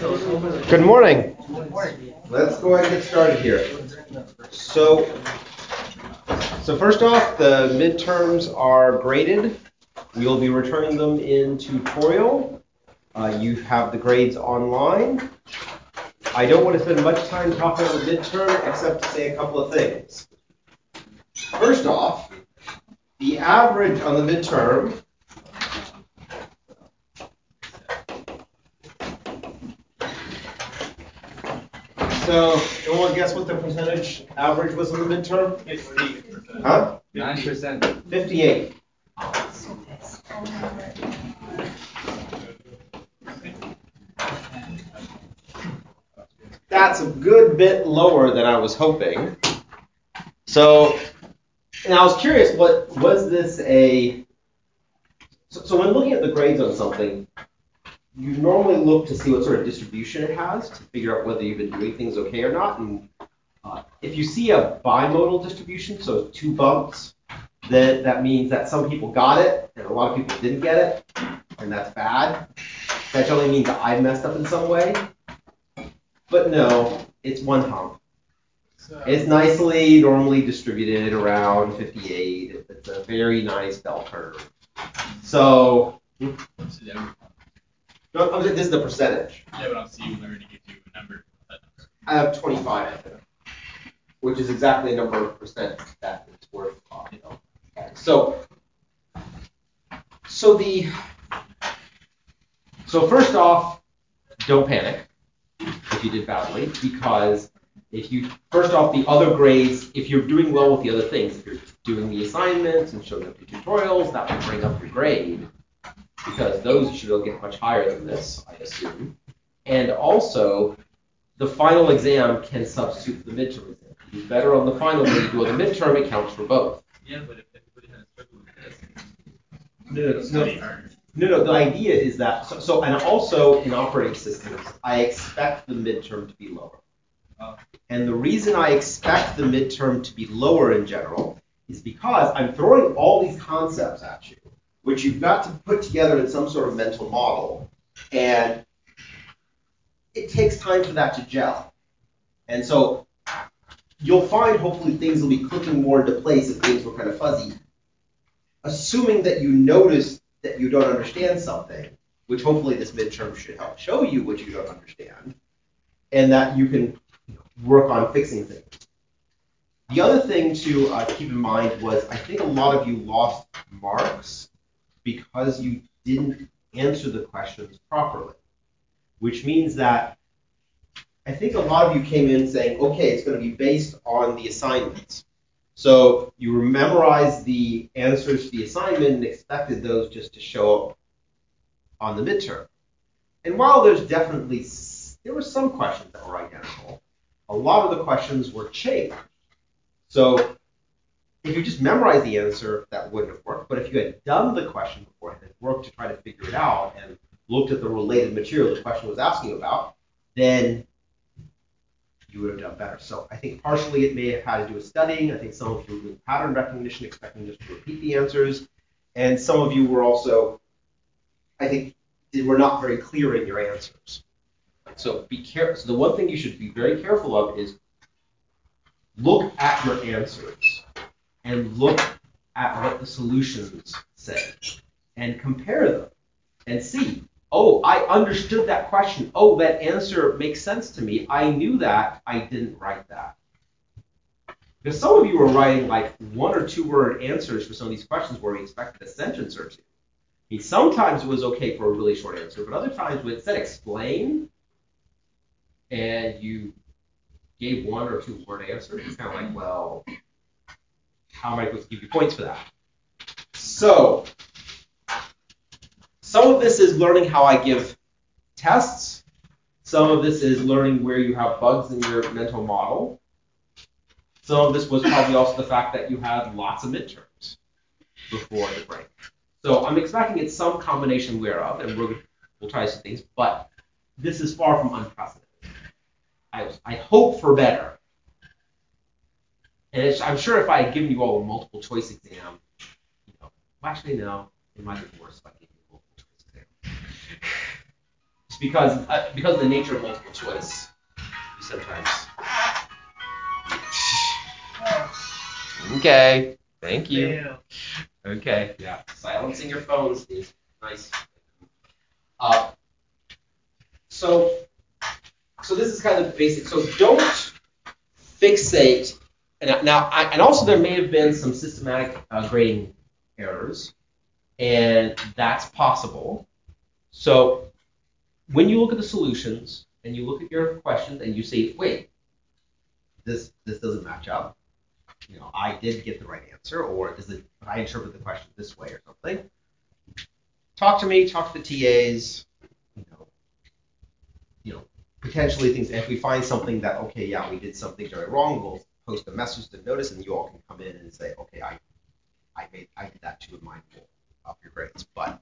Good morning. Let's go ahead and get started here. So first off, the midterms are graded. We'll be returning them in tutorial. You have the grades online. I don't want to spend much time talking about the midterm except to say a couple of things. First off, the average on the midterm So, anyone guess what the percentage average was on the midterm? 50%. Huh? 9%. 58. That's a good bit lower than I was hoping. So, and I was curious, what was this a... So when looking at the grades on something, you normally look to see what sort of distribution it has to figure out whether you've been doing things okay or not. And if you see a bimodal distribution, so 2 bumps, then that means that some people got it and a lot of people didn't get it, and that's bad. That generally means that I messed up in some way. But no, it's one hump. It's nicely normally distributed around 58. It's a very nice bell curve. So... No, this is the percentage. Yeah, but obviously you already give you a number. I have 25, which is exactly the number of percent that it's worth. So first off, don't panic if you did badly, because first off, the other grades, if you're doing well with the other things, if you're doing the assignments and showing up your tutorials, that will bring up your grade, because those should get much higher than this, I assume. And also, the final exam can substitute for the midterm exam. If you do better on the final than you do on the midterm, it counts for both. Yeah, but if everybody has struggled with this, No, the idea is that, and also in operating systems, I expect the midterm to be lower. And the reason I expect the midterm to be lower in general is because I'm throwing all these concepts at you, which you've got to put together in some sort of mental model, and it takes time for that to gel. And so you'll find hopefully things will be clicking more into place if things were kind of fuzzy. Assuming that you notice that you don't understand something, which hopefully this midterm should help show you what you don't understand, and that you can work on fixing things. The other thing to keep in mind was I think a lot of you lost marks because you didn't answer the questions properly, which means that I think a lot of you came in saying, okay, it's going to be based on the assignments. So you memorized the answers to the assignment and expected those just to show up on the midterm. And while there were some questions that were identical, a lot of the questions were changed. So if you just memorized the answer, that wouldn't have worked. But if you had done the question beforehand and worked to try to figure it out and looked at the related material the question was asking about, then you would have done better. So I think partially it may have had to do with studying. I think some of you were doing pattern recognition, expecting just to repeat the answers. And some of you were also, I think, were not very clear in your answers. So be careful. So the one thing you should be very careful of is look at your answers and look at what the solutions say and compare them and see, oh, I understood that question. Oh, that answer makes sense to me. I knew that. I didn't write that. Because some of you were writing like 1 or 2 word answers for some of these questions where we expected a sentence or two. I mean, sometimes it was okay for a really short answer, but other times when it said explain and you gave 1 or 2 word answers, it's kind of like, well, how am I supposed to give you points for that? So some of this is learning how I give tests. Some of this is learning where you have bugs in your mental model. Some of this was probably also the fact that you had lots of midterms before the break. So I'm expecting it's some combination whereof, and we'll try some things, but this is far from unprecedented. I hope for better. And I'm sure if I had given you all a multiple choice exam, actually no, it might be worse if I gave you a multiple choice exam. because of the nature of multiple choice, you sometimes. Okay, thank you. Okay, yeah. Silencing your phone, Steve. Nice. So this is kind of basic. So don't fixate. And also there may have been some systematic grading errors, and that's possible. So when you look at the solutions and you look at your questions and you say, wait, this doesn't match up. I did get the right answer, or I interpret the question this way or something. Talk to me, talk to the TAs, potentially things. If we find something that, okay, yeah, we did something very wrong, we'll post a message to notice, and you all can come in and say, okay, I did that too, and mindful of your grades. But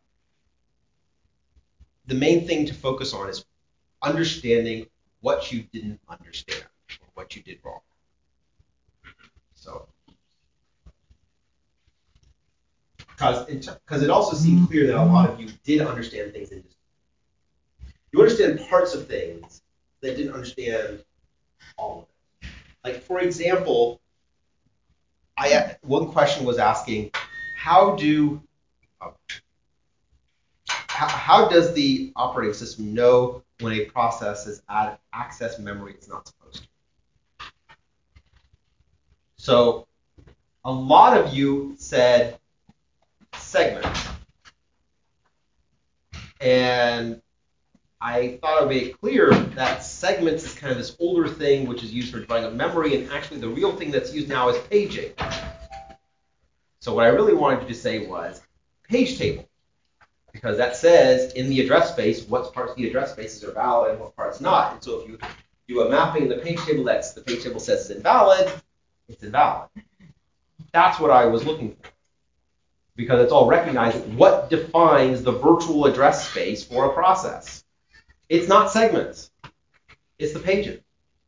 the main thing to focus on is understanding what you didn't understand or what you did wrong. So, because it also seemed clear that a lot of you did understand things and you understand parts of things that didn't understand all of it. Like, for example, one question was asking, how does the operating system know when a process has accessed memory it's not supposed to? So a lot of you said segments. And I thought it would be clear that segments is kind of this older thing which is used for dividing up memory, and actually the real thing that's used now is paging. So what I really wanted you to say was page table, because that says in the address space what parts of the address spaces are valid and what parts not. And so if you do a mapping in the page table that's the page table says is invalid, it's invalid. That's what I was looking for, because it's all recognizing what defines the virtual address space for a process. It's not segments. It's the pages.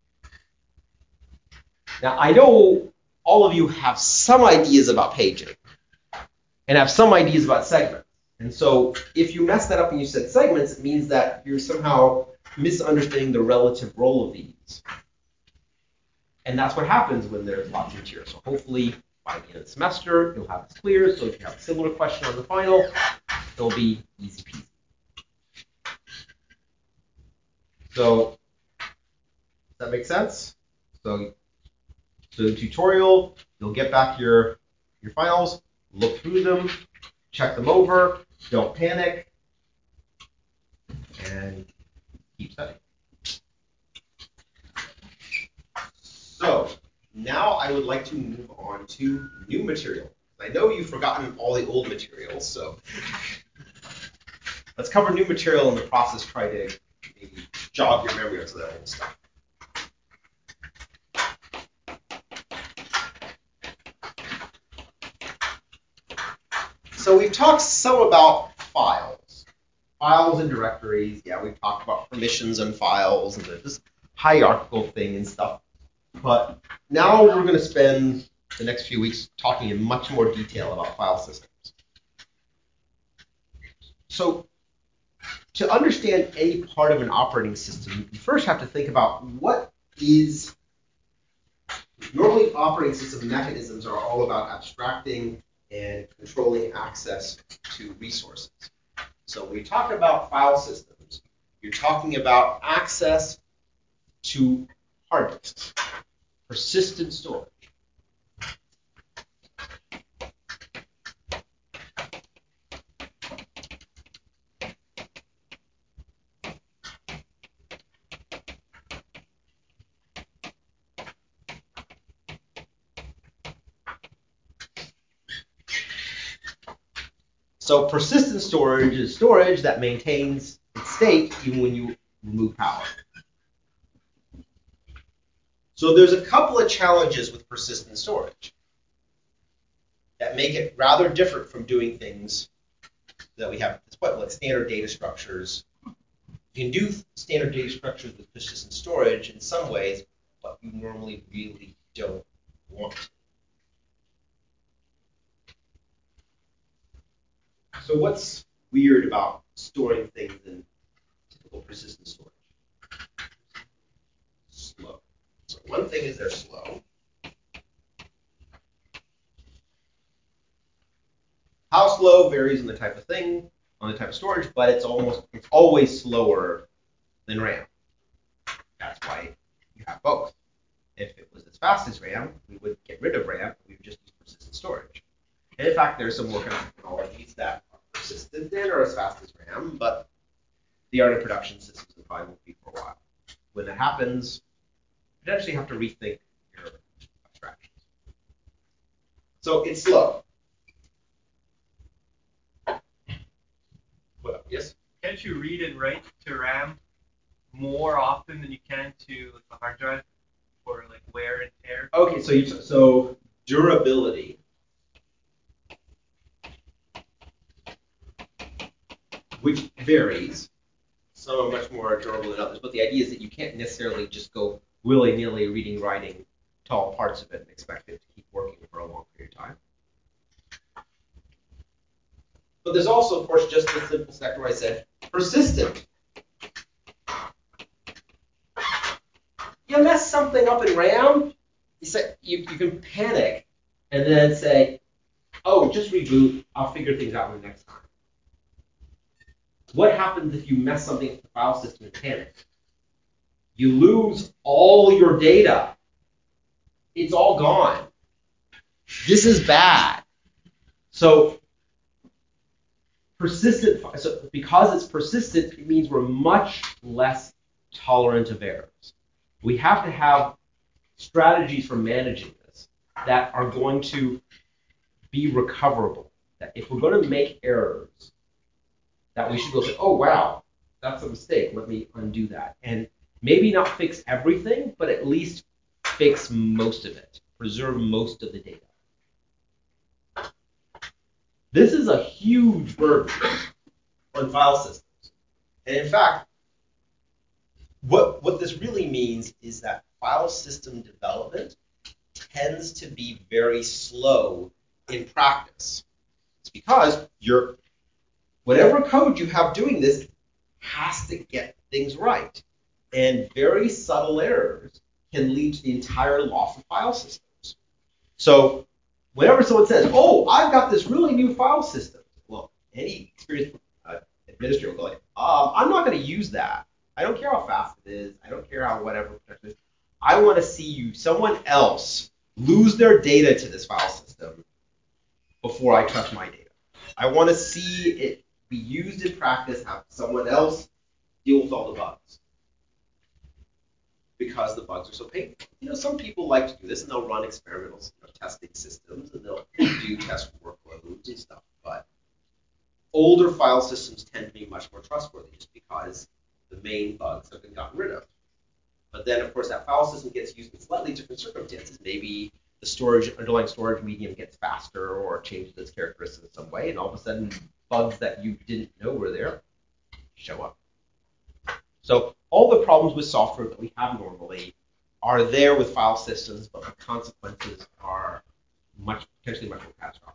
Now, I know all of you have some ideas about paging and have some ideas about segments. And so if you mess that up and you said segments, it means that you're somehow misunderstanding the relative role of these. And that's what happens when there's lots of material. So hopefully by the end of the semester, you'll have this clear. So if you have a similar question on the final, it'll be easy peasy. So does that make sense? So the tutorial, you'll get back your finals, look through them, check them over, don't panic, and keep studying. So now I would like to move on to new material. I know you've forgotten all the old materials, so let's cover new material in the process, try to maybe jog your memory onto that old stuff. So we've talked some about files and directories. Yeah, we've talked about permissions and files and this hierarchical thing and stuff. But now we're going to spend the next few weeks talking in much more detail about file systems. So to understand any part of an operating system, you first have to think about what is. Normally, operating system mechanisms are all about abstracting and controlling access to resources. So when you talk about file systems, you're talking about access to hard disks, persistent storage. So persistent storage is storage that maintains its state even when you remove power. So there's a couple of challenges with persistent storage that make it rather different from doing things that we have at this point, like standard data structures. You can do standard data structures with persistent storage in some ways, but you normally really don't want to. So what's weird about storing things in typical persistent storage? Slow. So one thing is they're slow. How slow varies on the type of thing, on the type of storage, but it's always slower than RAM. That's why you have both. If it was as fast as RAM, we would get rid of RAM. We would just use persistent storage. And in fact, there's some work on technologies that are persistent and are as fast as RAM, but they aren't in production systems and probably won't be for a while. When that happens, you potentially have to rethink your abstractions. So it's slow. What? Yes? Can't you read and write to RAM more often than you can to like a hard drive for like wear and tear? Okay, so durability. Which varies. Some are much more durable than others, but the idea is that you can't necessarily just go willy-nilly reading, writing to all parts of it and expect it to keep working for a long period of time. But there's also, of course, just the simple sector I said, persistent. You mess something up in RAM, you can panic and then say, oh, just reboot, I'll figure things out the next time. What happens if you mess something up in the file system and panic? You lose all your data. It's all gone. This is bad. So because it's persistent, it means we're much less tolerant of errors. We have to have strategies for managing this that are going to be recoverable. That if we're going to make errors, that we should be able to say, oh, wow, that's a mistake. Let me undo that. And maybe not fix everything, but at least fix most of it, preserve most of the data. This is a huge burden on file systems. And in fact, what this really means is that file system development tends to be very slow in practice. It's because whatever code you have doing this has to get things right. And very subtle errors can lead to the entire loss of file systems. So whenever someone says, oh, I've got this really new file system, well, any experienced administrator will go like, I'm not going to use that. I don't care how fast it is. I don't care how whatever protection it is. I want to see someone else lose their data to this file system before I trust my data. I want to see it be used in practice, have someone else deal with all the bugs. Because the bugs are so painful. Some people like to do this, and they'll run experimental testing systems, and they'll do test workloads and stuff. But older file systems tend to be much more trustworthy just because the main bugs have been gotten rid of. But then, of course, that file system gets used in slightly different circumstances. Maybe the underlying storage medium gets faster or changes its characteristics in some way, and all of a sudden, bugs that you didn't know were there show up. So all the problems with software that we have normally are there with file systems, but the consequences are potentially much more catastrophic.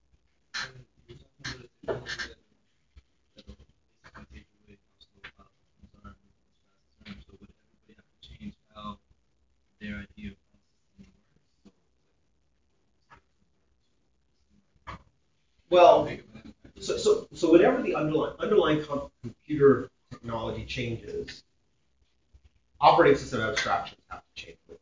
Their idea of Well, so whenever the underlying computer technology changes, operating system abstractions have to change with it.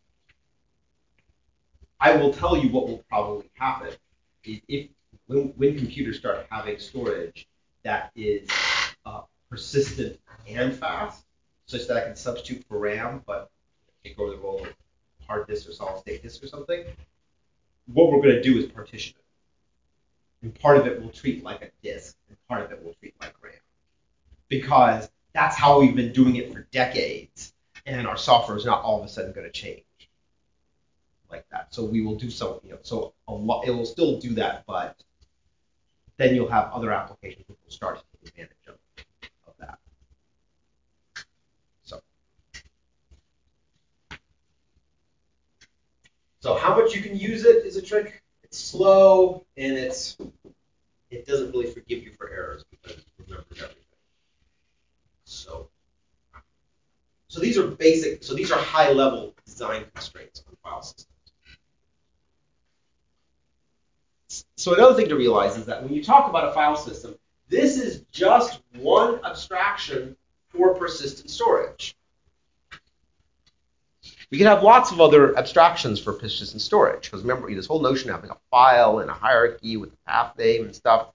I will tell you what will probably happen is when computers start having storage that is persistent and fast, such that I can substitute for RAM, but take over the role of hard disk or solid state disk or something, what we're going to do is partition it. And part of it will treat like a disk, and part of it will treat like RAM. Because that's how we've been doing it for decades, and our software is not all of a sudden going to change like that. So we will do something, so it will still do that, but then you'll have other applications which will start to take advantage of that. So how much you can use it is a trick. It's slow, and it doesn't really forgive you for errors because it remembers everything. So So these are basic. So these are high-level design constraints on file systems. So another thing to realize is that when you talk about a file system, this is just one abstraction for persistent storage. We can have lots of other abstractions for persistent storage, because remember this whole notion of having a file and a hierarchy with a path name and stuff.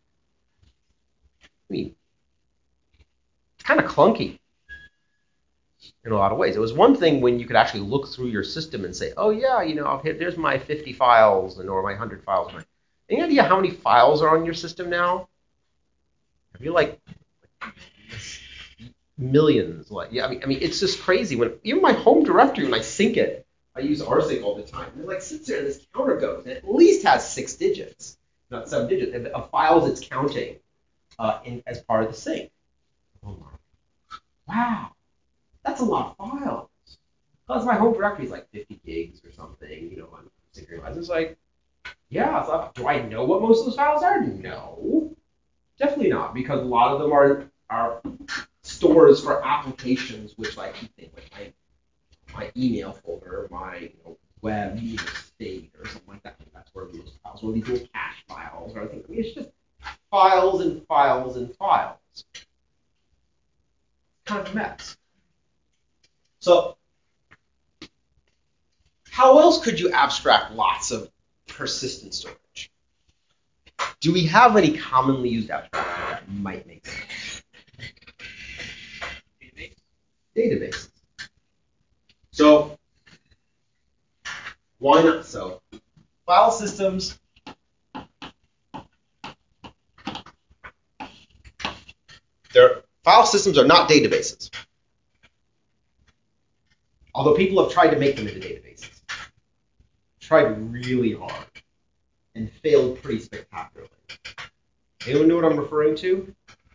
I mean, it's kind of clunky in a lot of ways. It was one thing when you could actually look through your system and say, oh yeah, okay, there's my 50 files or my 100 files. Any idea how many files are on your system now? Have you like millions? I mean, it's just crazy. When even my home directory, when I sync it, I use rsync all the time. And it like sits there and this counter goes, and it at least has 6 digits, not 7 digits, of files it's counting as part of the sync. Oh my! Wow, that's a lot of files. Plus my home directory is like 50 gigs or something. I'm synchronized. It's like, yeah. So do I know what most of those files are? No, definitely not, because a lot of them are stores for applications, which like you think like my email folder, my web state or something like that. That's where most files, or these little cache files, or I think it's just files and files and files. Kind of a mess. So how else could you abstract lots of persistent storage? Do we have any commonly used abstractions that might make sense? Databases. So why not? So file systems are not databases. Although people have tried to make them into databases. Tried really hard and failed pretty spectacularly. Anyone know what I'm referring to?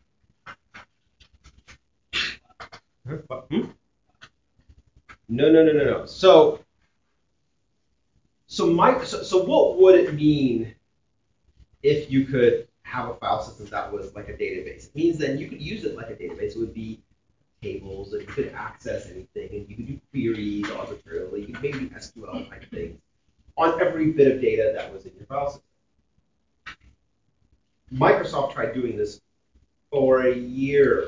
No. So what would it mean if you could have a file system that was like a database? It means then you could use it like a database. It would be tables, and you could access anything, and you could do queries arbitrarily. You could maybe do SQL type things on every bit of data that was in your file system. Microsoft tried doing this for a year.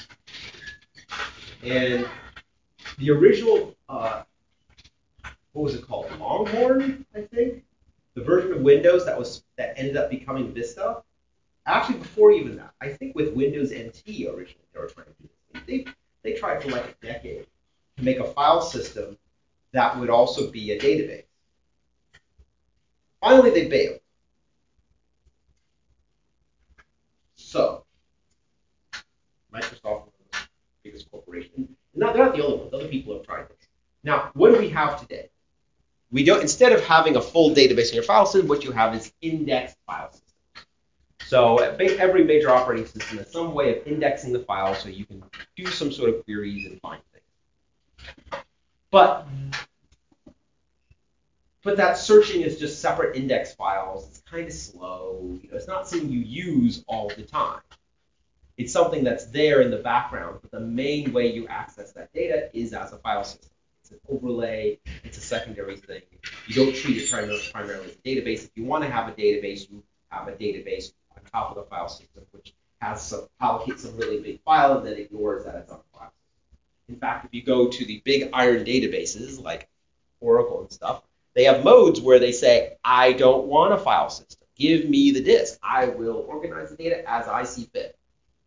And the original, what was it called? Longhorn, I think? The version of Windows that ended up becoming Vista. Actually, before even that, I think with Windows NT originally they were trying to do this. They tried for like a decade to make a file system that would also be a database. Finally, they failed. So, Microsoft, the biggest corporation, they're not the only ones. Other people have tried this. Now, what do we have today? We don't. Instead of having a full database in your file system, what you have is indexed file systems. So every major operating system has some way of indexing the file so you can do some sort of queries and find things. But that searching is just separate index files. It's kind of slow. It's not something you use all the time. It's something that's there in the background, but the main way you access that data is as a file system. It's an overlay. It's a secondary thing. You don't treat it primarily as a database. If you want to have a database, you have a database on top of the file system, which allocates some really big file and then ignores that it's on the file system. In fact, if you go to the big iron databases like Oracle and stuff, they have modes where they say, I don't want a file system. Give me the disk. I will organize the data as I see fit.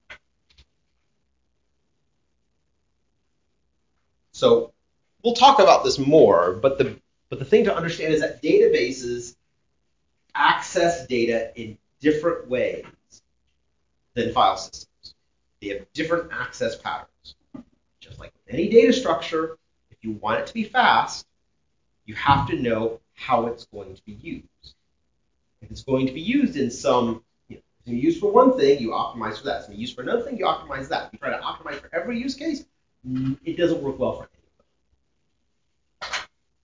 So we'll talk about this more, but the thing to understand is that databases access data in different ways than file systems. They have different access patterns. Just like with any data structure, if you want it to be fast, you have to know how it's going to be used. If it's going to be used in some, if it's used for one thing, you optimize for that. If it's used for another thing, you optimize that. If you try to optimize for every use case, it doesn't work well for anybody.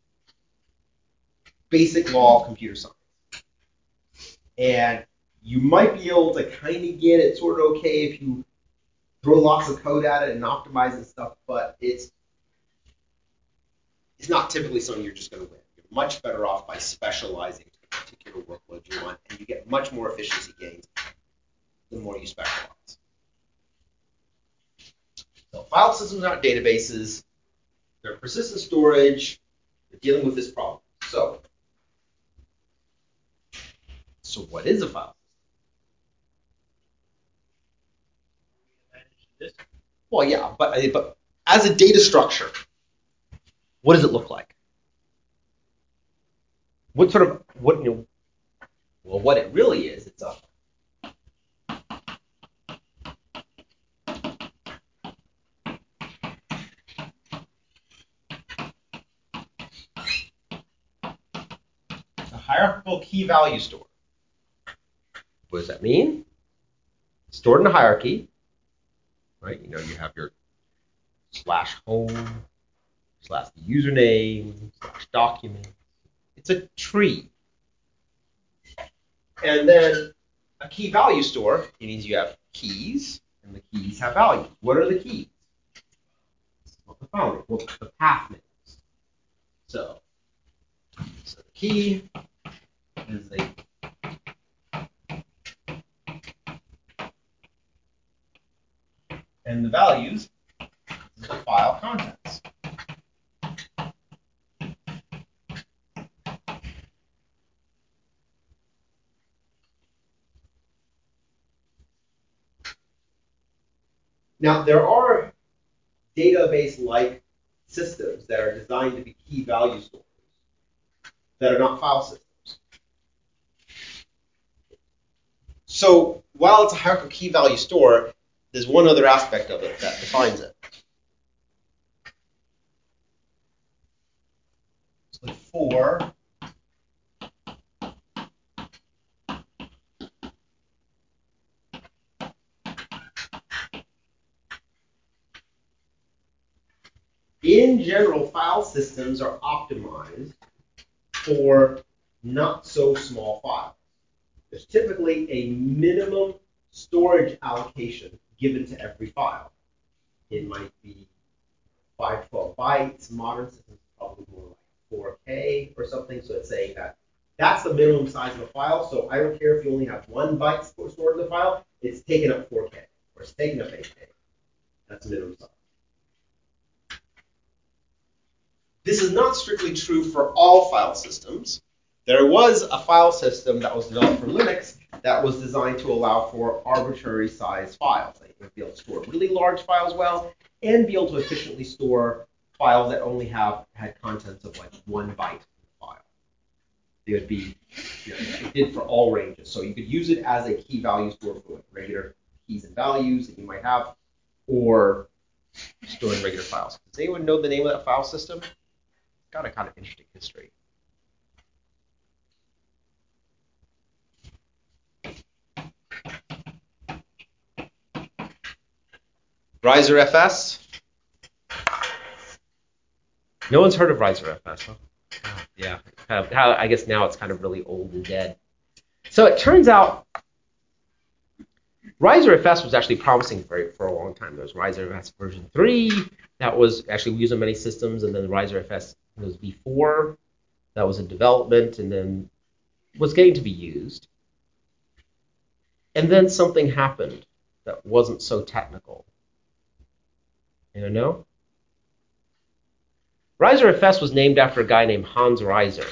Basic law of computer science. And you might be able to kind of get it sort of okay if you throw lots of code at it and optimize and stuff, but it's is not typically something you're just going to win. You're much better off by specializing to the particular workload you want, and you get much more efficiency gains the more you specialize. So file systems are not databases. They're persistent storage. They're dealing with this problem. So what is a file system? Well, yeah, but as a data structure, what does it look like? What it really is, it's a hierarchical key value store. What does that mean? Stored in a hierarchy, right? You have your /home, /username, /document. It's a tree. And then a key value store, it means you have keys, and the keys have values. What are the keys? Well, the path names. So the key is and the values is the file contents. Now, there are database-like systems that are designed to be key value stores that are not file systems. So while it's a hierarchical key value store, there's one other aspect of it that defines it. So for in general, file systems are optimized for not so small files. There's typically a minimum storage allocation given to every file. It might be 512 bytes. Modern systems probably more like 4K or something. So it's saying that that's the minimum size of a file. So I don't care if you only have 1 byte stored in the file. It's taking up 4K or it's taking up 8K. That's minimum size. This is not strictly true for all file systems. There was a file system that was developed for Linux that was designed to allow for arbitrary size files. Like you would be able to store really large files well and be able to efficiently store files that only had contents of like 1 byte in the file. It would be, it did for all ranges. So you could use it as a key value store for like regular keys and values that you might have, or storing regular files. Does anyone know the name of that file system? It's got a kind of interesting history. RiserFS? No one's heard of RiserFS, huh? Oh, yeah. I guess now it's kind of really old and dead. So it turns out RiserFS was actually promising for a long time. There was RiserFS version 3 that was actually used on many systems, and then RiserFS was v4 that was in development and then was getting to be used. And then something happened that wasn't so technical. You know? RiserFS was named after a guy named Hans Reiser.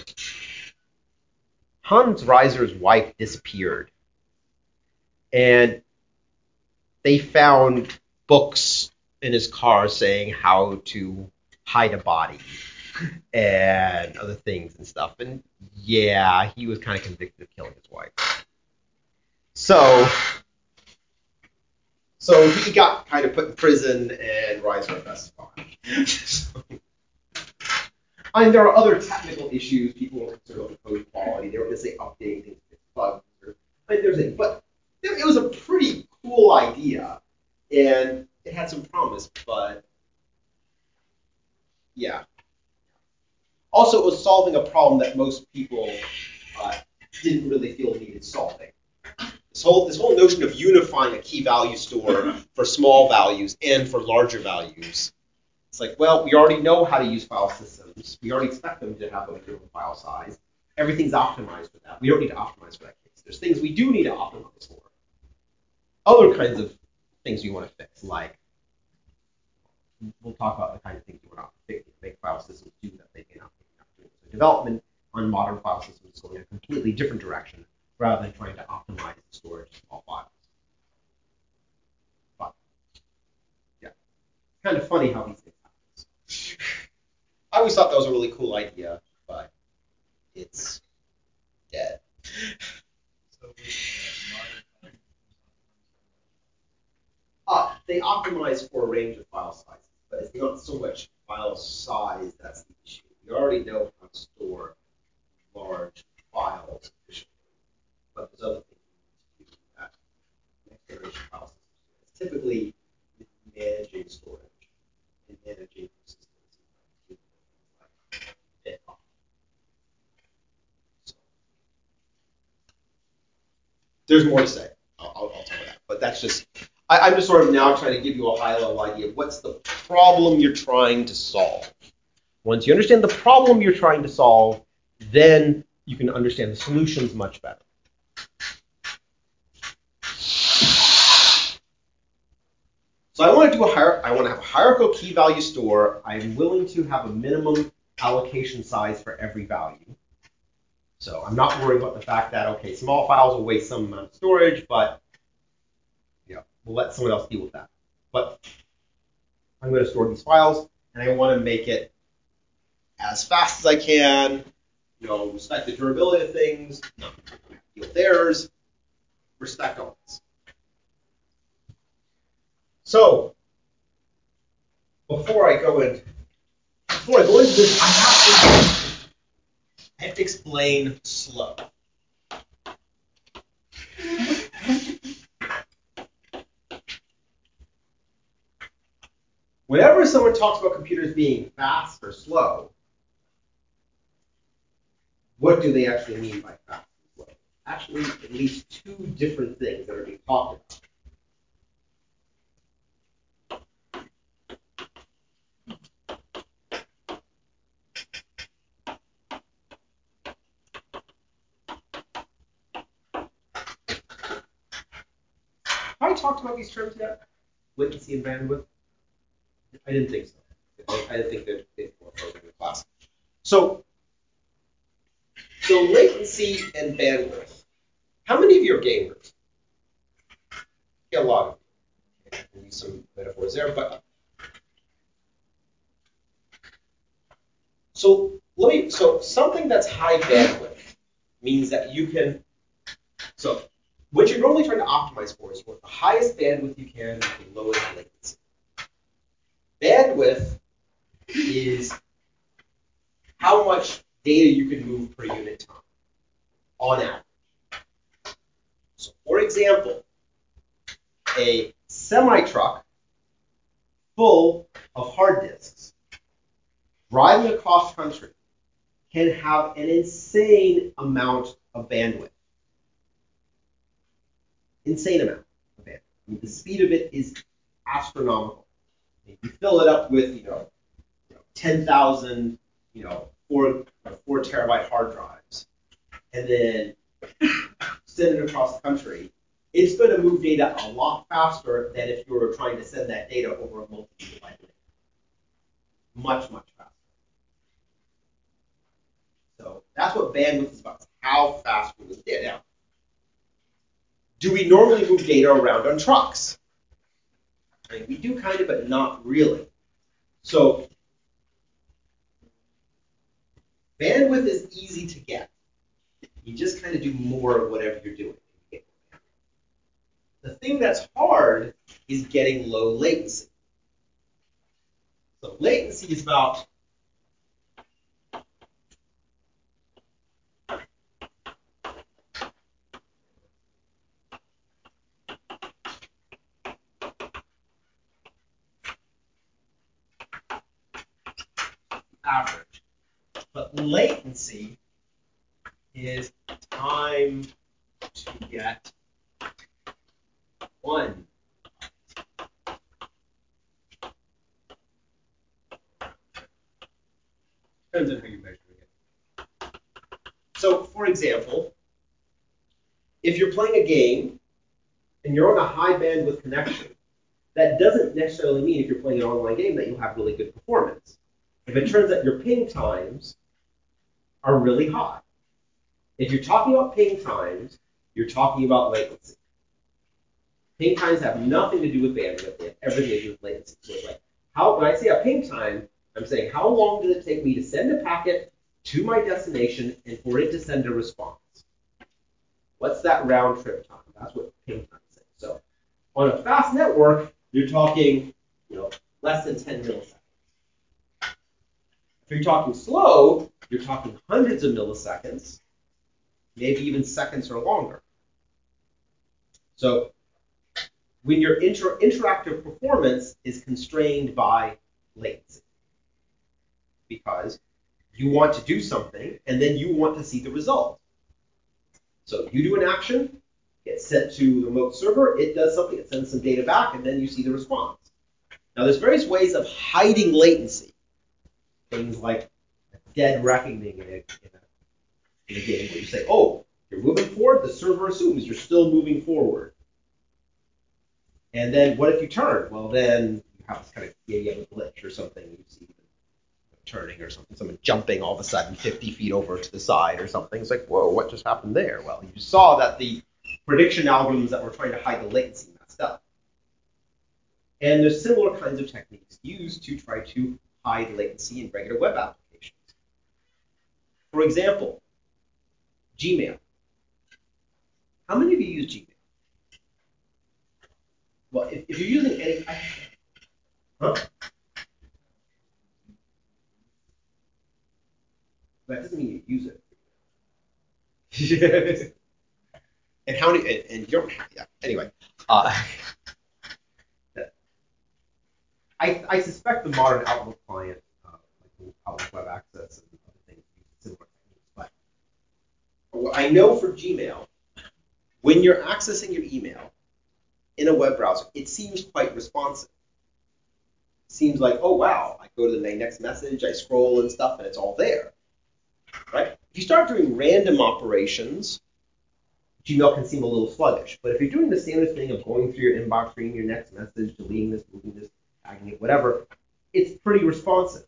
Hans Reiser's wife disappeared. And they found books in his car saying how to hide a body and other things and stuff. And yeah, he was kind of convicted of killing his wife. So he got kind of put in prison, and RiserFS fine. I mean, there are other technical issues. People were concerned about the code quality. They were going to say updating things, bugs. But it was a pretty cool idea, and it had some promise. But yeah. Also, it was solving a problem that most people didn't really feel needed solving. This whole notion of unifying a key value store for small values and for larger values It's like, well, we already know how to use file systems. We already expect them to have a minimum file size. Everything's optimized for that. We don't need to optimize for that case. There's things we do need to optimize for. Other kinds of things we want to fix, like we'll talk about the kind of things you want to fix, make file systems do that they may not do. So development on modern file systems is going in a completely different direction rather than trying to optimize the storage of small files. But yeah, it's kind of funny how these things happen. I always thought that was a really cool idea, but it's dead. They optimize for a range of file sizes, but it's not so much file size that's the issue. We already know how to store large files efficiently, but there's other things we need to do that next generation file systems. It's typically managing storage and managing consistency. So, there's more to say. I'll tell you that, but that's just. I'm just sort of now trying to give you a high-level idea of what's the problem you're trying to solve. Once you understand the problem you're trying to solve, then you can understand the solutions much better. So I want to have a hierarchical key value store. I'm willing to have a minimum allocation size for every value. So I'm not worried about the fact that, okay, small files will waste some amount of storage, but we'll let someone else deal with that. But I'm going to store these files, and I want to make it as fast as I can, respect the durability of things, not deal with errors, respect all this. So before I go into this, I have to explain slow. Whenever someone talks about computers being fast or slow, what do they actually mean by fast and slow? Actually, at least two different things that are being talked about. Have I talked about these terms yet? Latency and bandwidth? I didn't think so. I didn't think that they were in the class. So latency and bandwidth. How many of you are gamers? Yeah, a lot of you. I can use some metaphors there, but so something that's high bandwidth means that you can. So what you're normally trying to optimize for is what the highest bandwidth you can with the lowest latency. Bandwidth is how much data you can move per unit time on average. So for example, a semi-truck full of hard disks driving across country can have an insane amount of bandwidth. Insane amount of bandwidth. I mean, the speed of it is astronomical. If you fill it up with 10,000 4 terabyte hard drives, and then send it across the country, it's going to move data a lot faster than if you were trying to send that data over a multi-gigabyte link. Much, much faster. So that's what bandwidth is about. It's how fast we move data. Now, do we normally move data around on trucks? I mean, we do kind of, but not really. So bandwidth is easy to get. You just kind of do more of whatever you're doing. The thing that's hard is getting low latency. So latency is about average. But latency is time to get one. Depends on how you're measuring it. So, for example, if you're playing a game and you're on a high bandwidth connection, that doesn't necessarily mean if you're playing an online game that you'll have really good performance. If it turns out your ping times are really high. If you're talking about ping times, you're talking about latency. Ping times have nothing to do with bandwidth. They have everything to do with latency. So it's like, when I say a ping time, I'm saying how long does it take me to send a packet to my destination and for it to send a response? What's that round trip time? That's what ping time is. So on a fast network, you're talking, less than 10 milliseconds. If you're talking slow, you're talking hundreds of milliseconds, maybe even seconds or longer. So when your interactive performance is constrained by latency, because you want to do something and then you want to see the result. So you do an action, gets sent to the remote server, it does something, it sends some data back, and then you see the response. Now there's various ways of hiding latency. Things like dead reckoning in a game where you say, oh, you're moving forward, the server assumes you're still moving forward. And then what if you turn? Well, then you have this kind of you have a glitch or something. You see them turning or something, someone jumping all of a sudden 50 feet over to the side or something. It's like, whoa, what just happened there? Well, you saw that the prediction algorithms that were trying to hide the latency messed up. And there's similar kinds of techniques used to try to hide latency in regular web applications. For example, Gmail. How many of you use Gmail? Well, if you're using any... Huh? That doesn't mean you use it. And how many... And you don't... Yeah, anyway. I suspect the modern Outlook client, like Outlook Web Access and other things, use similar techniques. But I know for Gmail, when you're accessing your email in a web browser, it seems quite responsive. It seems like, oh, wow, I go to the next message, I scroll and stuff, and it's all there. Right? If you start doing random operations, Gmail can seem a little sluggish. But if you're doing the standard thing of going through your inbox, reading your next message, deleting this, moving this, tagging it, whatever, it's pretty responsive.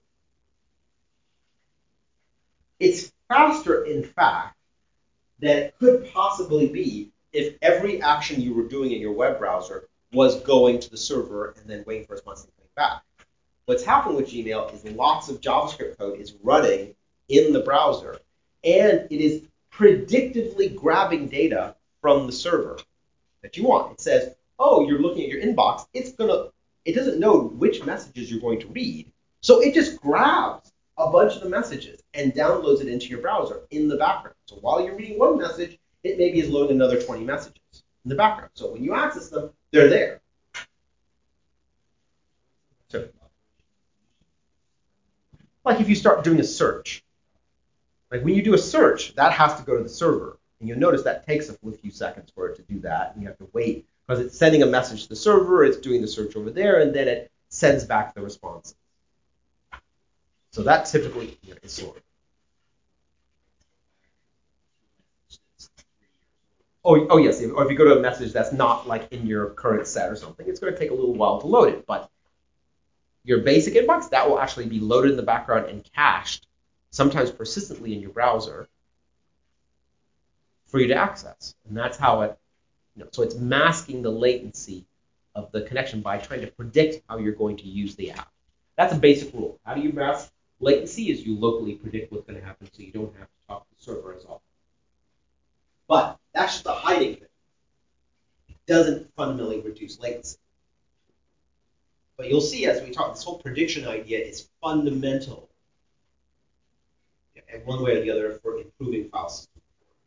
It's faster, in fact, than it could possibly be if every action you were doing in your web browser was going to the server and then waiting for a response and coming back. What's happening with Gmail is lots of JavaScript code is running in the browser, and it is predictively grabbing data from the server that you want. It says, oh, you're looking at your inbox. It doesn't know which messages you're going to read, so it just grabs a bunch of the messages and downloads it into your browser in the background. So while you're reading one message, it maybe is loading another 20 messages in the background. So when you access them, they're there. So, like if you start doing a search. Like when you do a search, that has to go to the server. And you'll notice that takes a few seconds for it to do that. And you have to wait because it's sending a message to the server, it's doing the search over there, and then it sends back the responses. So that typically is slower. Oh, yes. Or if you go to a message that's not like in your current set or something, it's going to take a little while to load it. But your basic inbox, that will actually be loaded in the background and cached, sometimes persistently in your browser, for you to access. And that's how it, so it's masking the latency of the connection by trying to predict how you're going to use the app. That's a basic rule. How do you mask latency? Is you locally predict what's going to happen so you don't have to talk to the server as often. But that's just a hiding thing. It doesn't fundamentally reduce latency. But you'll see as we talk, this whole prediction idea is fundamental in one way or the other for improving file system performance.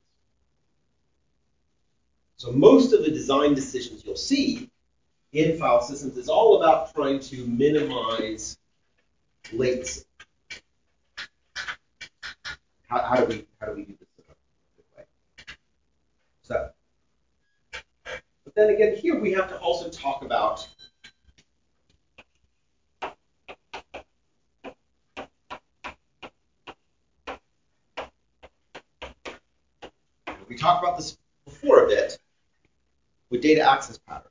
So most of the design decisions you'll see in file systems is all about trying to minimize latency. How do we do this in a good way? So, but then again, here we have to also talk about We talked about this before a bit with data access patterns.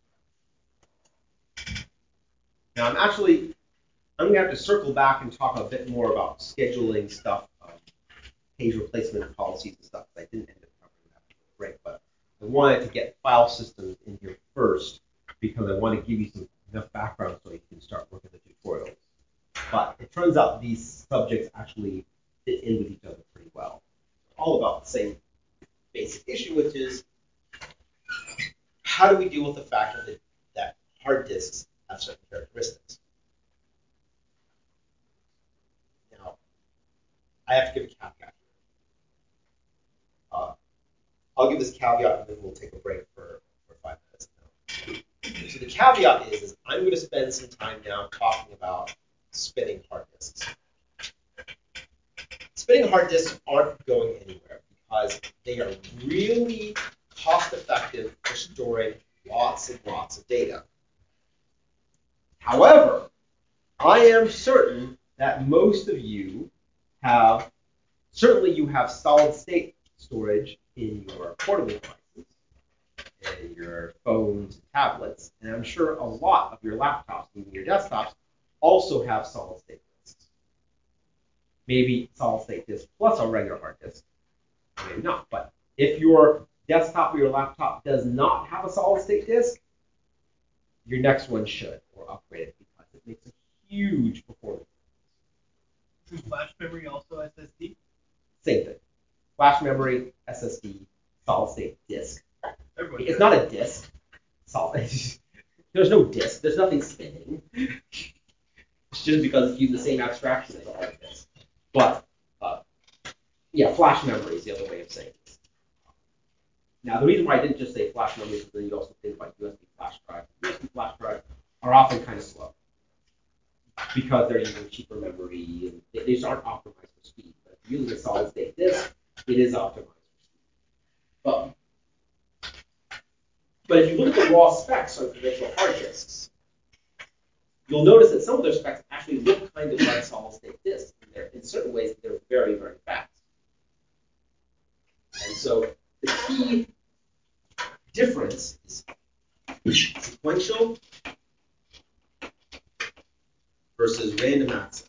Now I'm going to have to circle back and talk a bit more about scheduling stuff, page replacement policies and stuff, because I didn't end up covering that before the break, but I wanted to get file systems in here first because I want to give you enough background so you can start working the tutorials. But it turns out these subjects actually fit in with each other pretty well. They're all about the same basic issue, which is how do we deal with the fact that hard disks have certain characteristics? Now, I have to give a caveat here. I'll give this caveat and then we'll take a break for 5 minutes. So the caveat is I'm going to spend some time now talking about spinning hard disks. Spinning hard disks aren't going anywhere because they are really cost effective for storing lots and lots of data. However, I am certain that most of you have solid state storage in your portable devices, and your phones and tablets, and I'm sure a lot of your laptops, even your desktops, also have solid state disks. Maybe solid state disk plus a regular hard disk, or maybe not. But if your desktop or your laptop does not have a solid state disk, your next one should, or upgrade it because it makes a huge performance difference. Is flash memory also SSD? Same thing. Flash memory, SSD, solid state disk. Everyone It's not a disk. Solid. There's no disk. There's nothing spinning. It's just because it's using the same abstraction as a hard disk. But yeah, flash memory is the other way of saying it. Now, the reason why I didn't just say flash memory is because then you also think about USB flash drives. USB flash drives are often kind of slow because they're using cheaper memory and they just aren't optimized for speed. But if you're using a solid state disk, it is optimized for speed. But if you look at the raw specs on conventional hard disks, you'll notice that some of their specs actually look kind of like solid state disks. In certain ways, they're very, very fast. And so the key difference is sequential versus random access.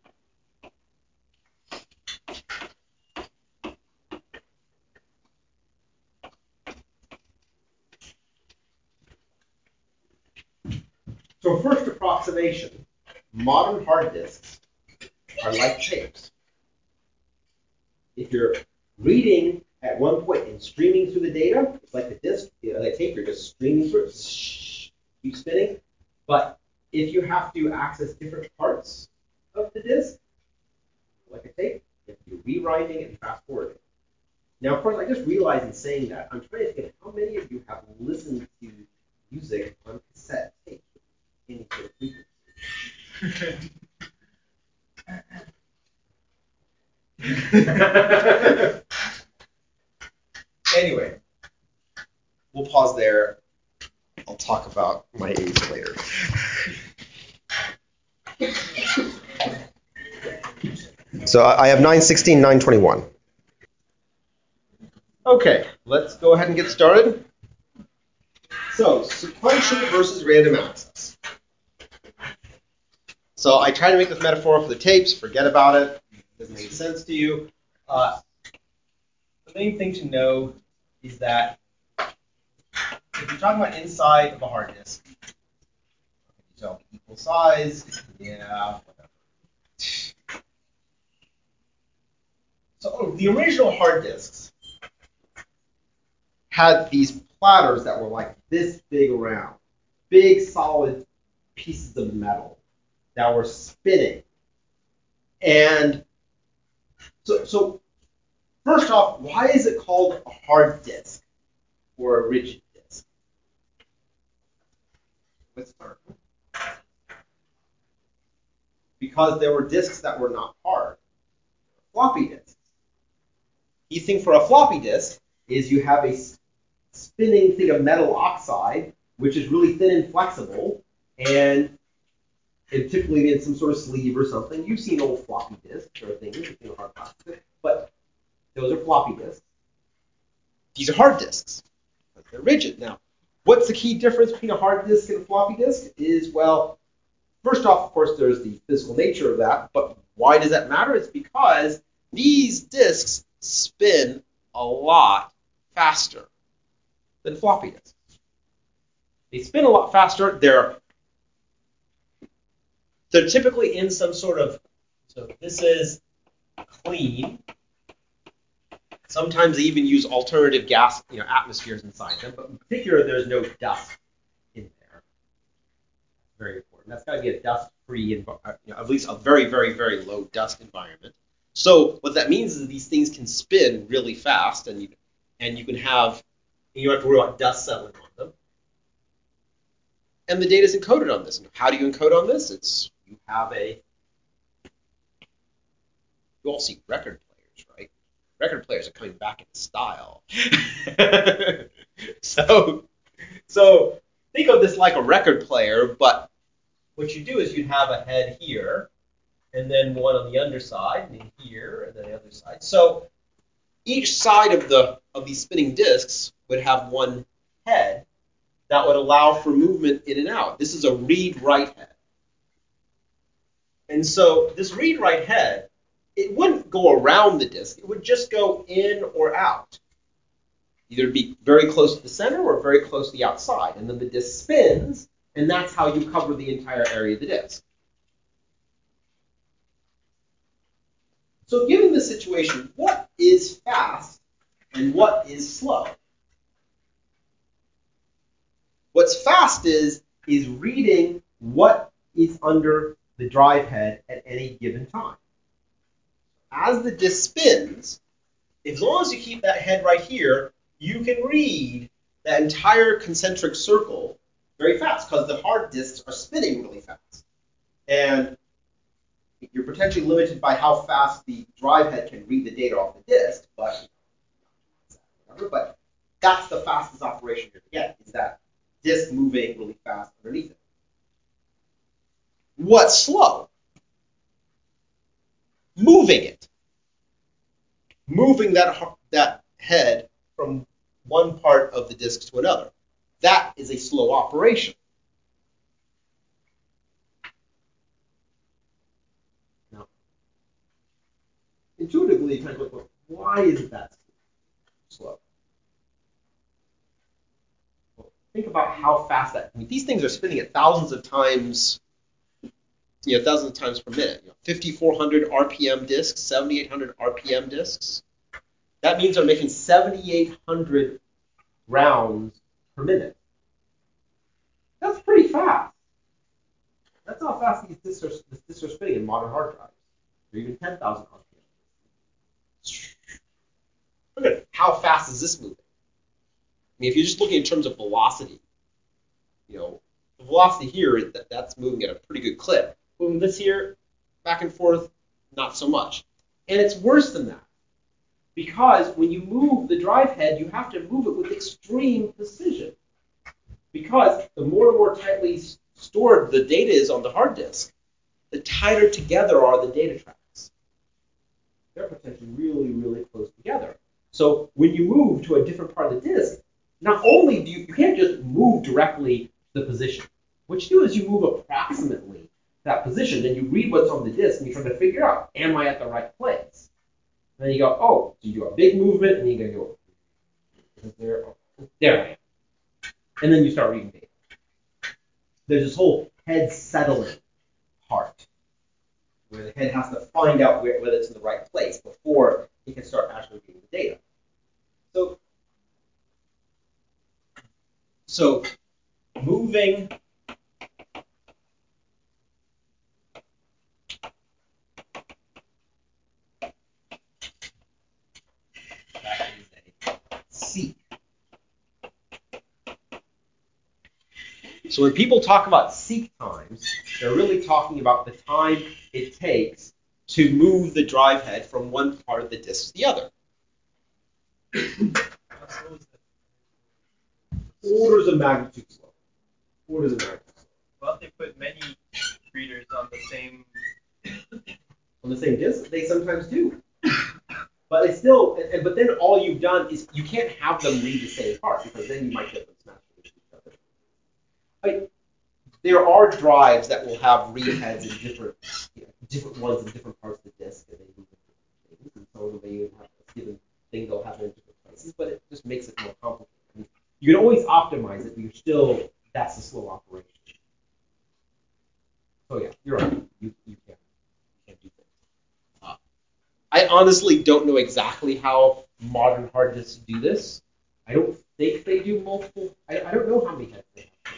So first approximation, modern hard disks are like tapes. If you're reading at one point and streaming through the data, it's like the disk, the tape, you're just streaming through it, keep spinning. But if you have to access different parts of the disk, like a tape, you have to do rewinding and fast forwarding. Now, of course, I just realized in saying that, I'm trying to think how many of you have listened to music on cassette tape in sort of frequency. Anyway, we'll pause there. I'll talk about my age later. So I have 916, 921. Okay, let's go ahead and get started. So, sequential versus random access. So I try to make this metaphor for the tapes. Forget about it. It doesn't make sense to you. The main thing to know is that if you're talking about inside of a hard disk, these all equal size, yeah, whatever. So the original hard disks had these platters that were like this big around, big solid pieces of metal that were spinning. And so first off, why is it called a hard disk or a rigid disk? Let's start. Because there were disks that were not hard. Floppy disks. The thing for a floppy disk is you have a spinning thing of metal oxide, which is really thin and flexible, and it typically in some sort of sleeve or something. You've seen old floppy disks or things, hard plastic, but those are floppy disks. these are hard disks, but they're rigid. Now, what's the key difference between a hard disk and a floppy disk? Is, well, first off, of course, there's the physical nature of that, but why does that matter? It's because these disks spin a lot faster than floppy disks. They spin a lot faster. They're typically in some sort of, so this is clean. Sometimes they even use alternative gas, atmospheres inside them, but in particular, there's no dust in there. Very important. That's got to be a dust-free, at least a very, very, very low dust environment. So what that means is these things can spin really fast, and you can have, you don't have to worry about dust settling on them. And the data is encoded on this. And how do you encode on this? You all see record players, right? Record players are coming back in style. So think of this like a record player, but what you do is you'd have a head here, and then one on the underside, and then here, and then the other side. So each side of these spinning disks would have one head that would allow for movement in and out. This is a read-write head. And so this read-write head, it wouldn't go around the disk. It would just go in or out. Either be very close to the center or very close to the outside. And then the disk spins, and that's how you cover the entire area of the disk. So given this situation, what is fast and what is slow? What's fast is reading what is under the drive head at any given time. As the disk spins, as long as you keep that head right here, you can read that entire concentric circle very fast because the hard disks are spinning really fast. And you're potentially limited by how fast the drive head can read the data off the disk, but that's the fastest operation you're going to get, is that disk moving really fast underneath it. What's slow? Moving it. Moving that head from one part of the disk to another. That is a slow operation. Now, intuitively, you kind of look, well, why is that slow? Well, think about how fast these things are spinning at thousands of times per minute. 5,400 RPM disks, 7,800 RPM disks. That means they're making 7,800 rounds per minute. That's pretty fast. That's how fast these disks are spinning in modern hard drives. Or even 10,000 RPM. Look at how fast is this moving. I mean, if you're just looking in terms of velocity, the velocity here, that's moving at a pretty good clip. Moving this here, back and forth, not so much. And it's worse than that. Because when you move the drive head, you have to move it with extreme precision. Because the more and more tightly stored the data is on the hard disk, the tighter together are the data tracks. They're potentially really, really close together. So when you move to a different part of the disk, not only do you can't just move directly to the position. What you do is you move approximately that position, then you read what's on the disk, and you try to figure out, am I at the right place? And then you go, oh, so you do a big movement, and then you go, there I am. And then you start reading data. There's this whole head settling part, where the head has to find out whether it's in the right place before it can start actually reading the data. So moving that is a seek. So when people talk about seek times, they're really talking about the time it takes to move the drive head from one part of the disk to the other. Orders of magnitude slow. Orders of magnitude slow. Well, they put many readers on the same disk? They sometimes do. But it's still, but then all you've done is you can't have them read the same part because then you might get them smashed into each other. Like, there are drives that will have read heads in different ones in different parts of the disk, and they do different things. And some of them may even have a given thing they'll have it in different places, but it just makes it more complicated. I mean, you can always optimize it, but that's a slow operation. So yeah, you're right. You can't do things. I honestly don't know exactly how modern hard disks do this. I don't think they do multiple. I don't know how many heads they have.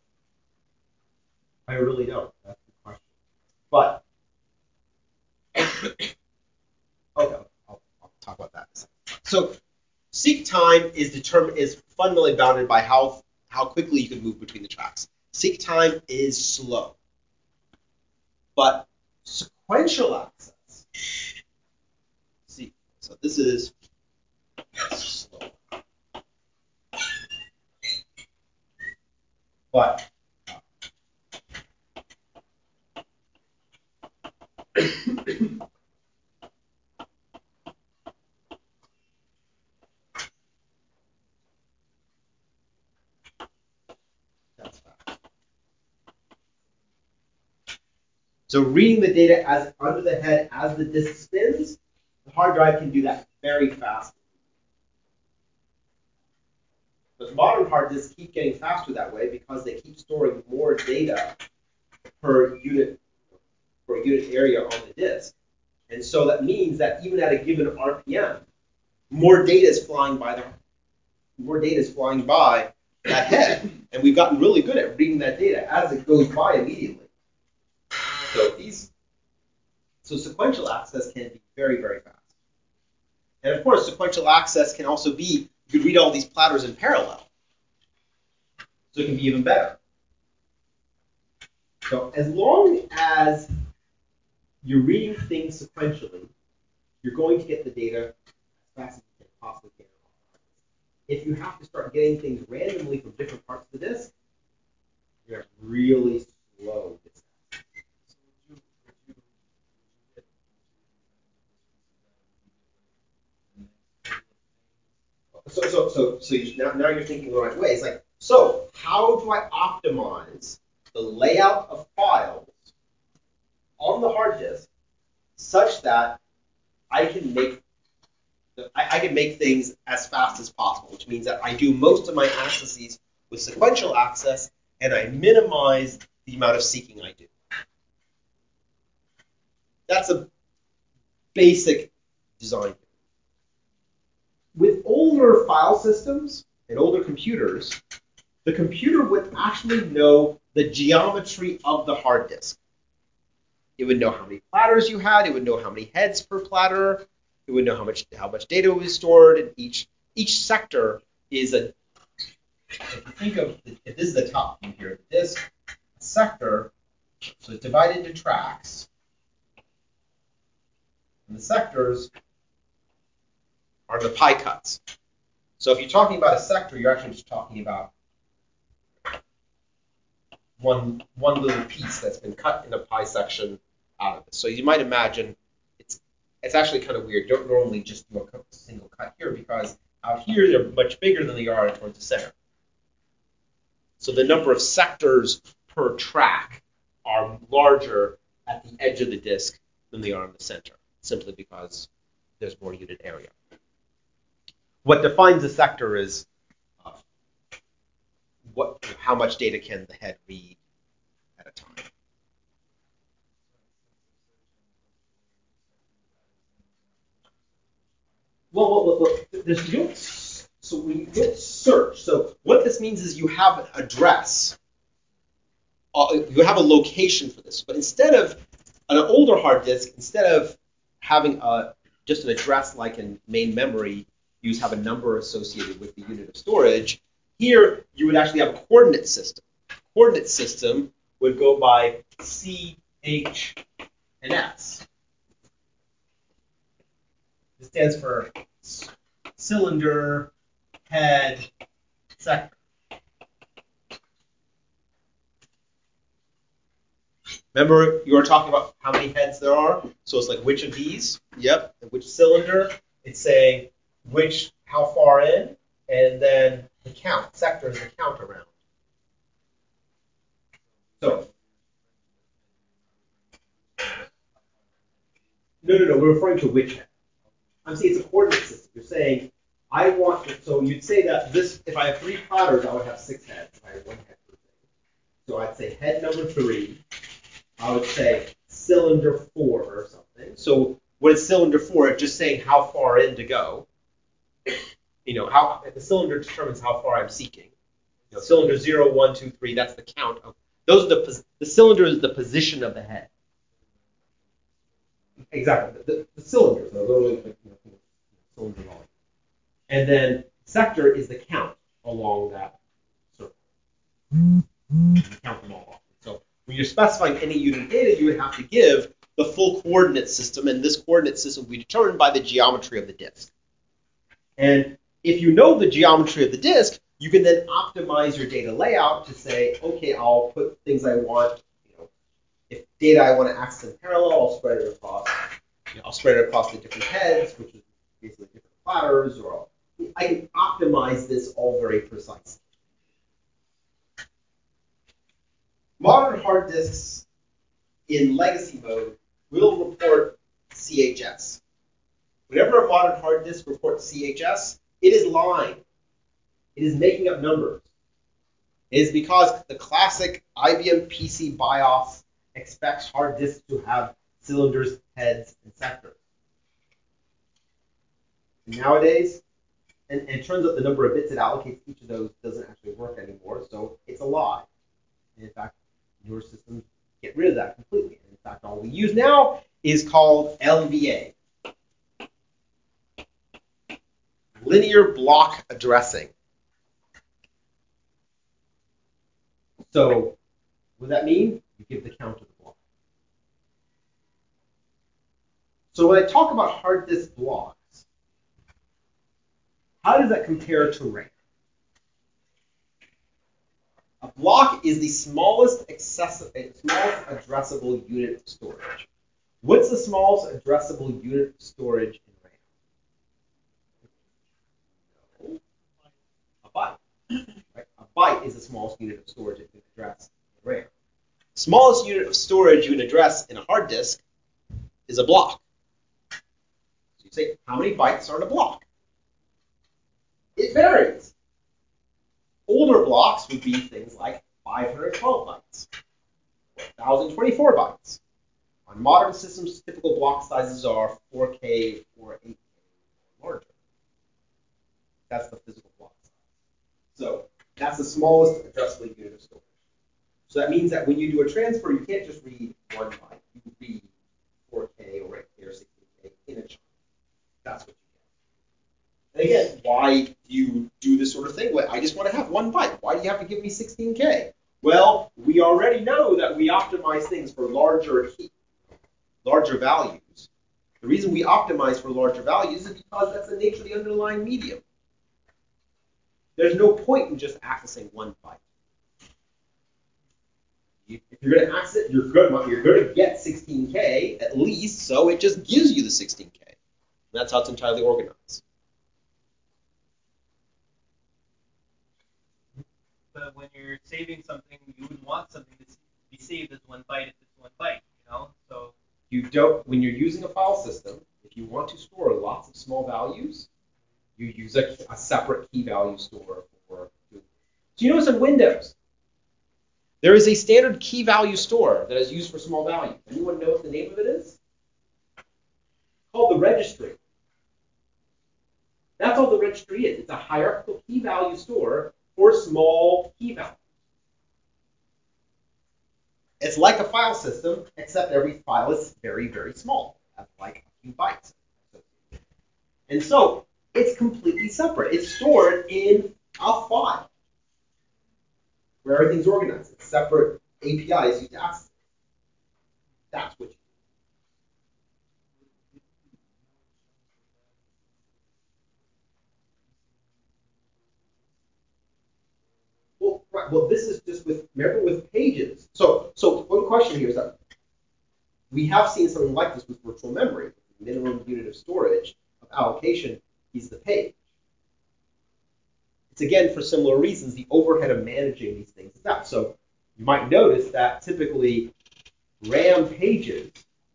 I really don't. That's the question. But okay, I'll talk about that in a second. So seek time is fundamentally bounded by how quickly you can move between the tracks. Seek time is slow, but sequential access. See, so this is slow, but that's fast. So reading the data as under the head as the disk spins, the hard drive can do that very fast. But modern hard disks keep getting faster that way because they keep storing more data per unit area on the disk. And so that means that even at a given RPM, more data is flying by that head. And we've gotten really good at reading that data as it goes by immediately. So sequential access can be very, very fast. And of course, sequential access can also be, you could read all these platters in parallel. So it can be even better. So as long as you're reading things sequentially, you're going to get the data as fast as you can possibly get. If you have to start getting things randomly from different parts of the disk, you're really slow. Now you're thinking the right way. It's like, so how do I optimize the layout of files on the hard disk such that I can make things as fast as possible, which means that I do most of my accesses with sequential access and I minimize the amount of seeking I do. That's a basic design. With older file systems and older computers, the computer would actually know the geometry of the hard disk. It would know how many platters you had. It would know how many heads per platter. It would know how much data was stored. And each sector is a. If you think of if this is the top view here, the disk sector, so it's divided into tracks, and the sectors are the pie cuts. So if you're talking about a sector, you're actually just talking about one little piece that's been cut in a pie section out of it. So you might imagine it's actually kind of weird. You don't normally just do a single cut here because out here they're much bigger than they are towards the center. So the number of sectors per track are larger at the edge of the disk than they are in the center, simply because there's more unit area. What defines a sector is how much data can the head read at a time. Well, so we don't search. So what this means is you have an address. You have a location for this. But instead of an older hard disk, instead of having just an address like in main memory, you have a number associated with the unit of storage. Here, you would actually have a coordinate system. Coordinate system would go by C, H, and S. This stands for cylinder, head, sector. Remember, you were talking about how many heads there are? So it's like which of these? Yep. And which cylinder? It's saying how far in, and then the count. Sector is the count around. So, no, we're referring to which head. I'm saying it's a coordinate system. You're saying, so you'd say that if I have 3 platters, I would have 6 heads. If I have 1 head per thing. So I'd say head number 3, I would say cylinder 4 or something. So what is cylinder 4? It's just saying how far in to go. How the cylinder determines how far I'm seeking. Cylinder 0, 1, 2, 3, that's the count of those are the cylinder is the position of the head. Exactly. The cylinders are literally cylinder volume. And then sector is the count along that circle. You count them all off. So when you're specifying any unit of data, you would have to give the full coordinate system, and this coordinate system will be determined by the geometry of the disk. And if you know the geometry of the disk, you can then optimize your data layout to say, okay, I'll put things I want. If data I want to access in parallel, I'll spread it across. I'll spread it across the different heads, which is basically different platters, or I can optimize this all very precisely. Modern hard disks in legacy mode will report CHS. Whenever a modern hard disk reports CHS, it is lying. It is making up numbers. It is because the classic IBM PC BIOS expects hard disks to have cylinders, heads, and sectors. And nowadays, and it turns out the number of bits it allocates each of those doesn't actually work anymore, so it's a lie. And in fact, newer systems get rid of that completely. And in fact, all we use now is called LBA. Linear block addressing. So what does that mean? You give the count of the block. So when I talk about hard disk blocks, how does that compare to RAM? A block is the smallest addressable unit of storage. What's the smallest addressable unit of storage in RAM? A byte. Right? A byte is the smallest unit of storage it can address in RAM. Smallest unit of storage you can address in a hard disk is a block. So you say, how many bytes are in a block? It varies. Older blocks would be things like 512 bytes, 1024 bytes. On modern systems, typical block sizes are 4K or 8K or larger. That's the physical block size. So that's the smallest addressable unit of storage. So that means that when you do a transfer, you can't just read 1 byte. You read 4K or 8K or 16K in a chunk. That's what you get. And again, why do you do this sort of thing? Well, I just want to have 1 byte. Why do you have to give me 16K? Well, we already know that we optimize things for larger values. The reason we optimize for larger values is because that's the nature of the underlying medium. There's no point in just accessing 1 byte. If you're going to access it, you're going to get 16K at least, so it just gives you the 16K. That's how it's entirely organized. But when you're saving something, you would want something to be saved as 1 byte if it's 1 byte, So you don't. When you're using a file system, if you want to store lots of small values, you use a separate key value store for. So you notice in Windows, there is a standard key value store that is used for small values. Anyone know what the name of it is? It's called the registry. That's all the registry is. It's a hierarchical key value store for small key values. It's like a file system, except every file is very, very small, like a few bytes. And so it's completely separate. It's stored in a file where everything's organized. It's separate APIs used to access it. That's what you do. Well, right. Well, this is just remember with pages. So one question here is that we have seen something like this with virtual memory, minimum unit of storage of allocation is the page. It's again for similar reasons, the overhead of managing these things is that. So you might notice that typically RAM pages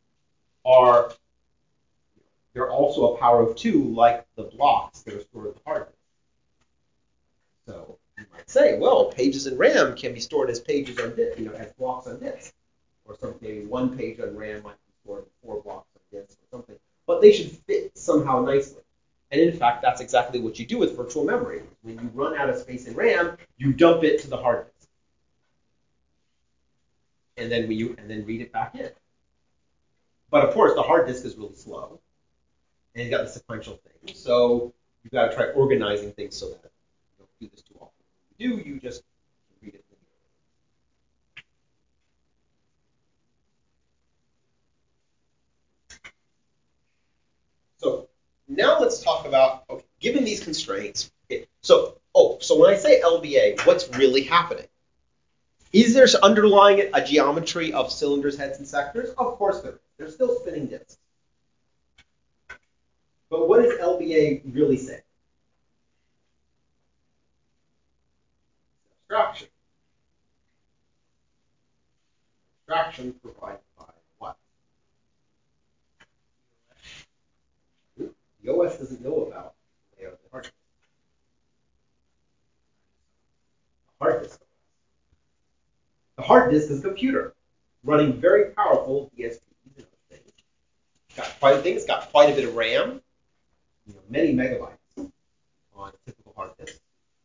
they're also a power of 2, like the blocks that are stored in the hard disk. So you might say, well, pages in RAM can be stored as pages on disk, as blocks on disk. Or something, maybe one page on RAM might be stored in 4 blocks on disk or something. But they should fit somehow nicely. And in fact, that's exactly what you do with virtual memory. When you run out of space in RAM, you dump it to the hard disk. And then read it back in. But of course, the hard disk is really slow. And you got the sequential thing. So you've got to try organizing things so that you don't do this too often. When you do, you just read it linearly. So now let's talk about, okay, given these constraints, so when I say LBA, what's really happening? Is there underlying it a geometry of cylinders, heads, and sectors? Of course there is. They're still spinning disks. But what does LBA really say? Abstraction. Abstraction provided by what? The OS doesn't know about the layout of the hard disk. The hard disk. The hard disk is a computer running very powerful DSPs and other things. It's got quite a bit of RAM, many megabytes on a typical hard disk.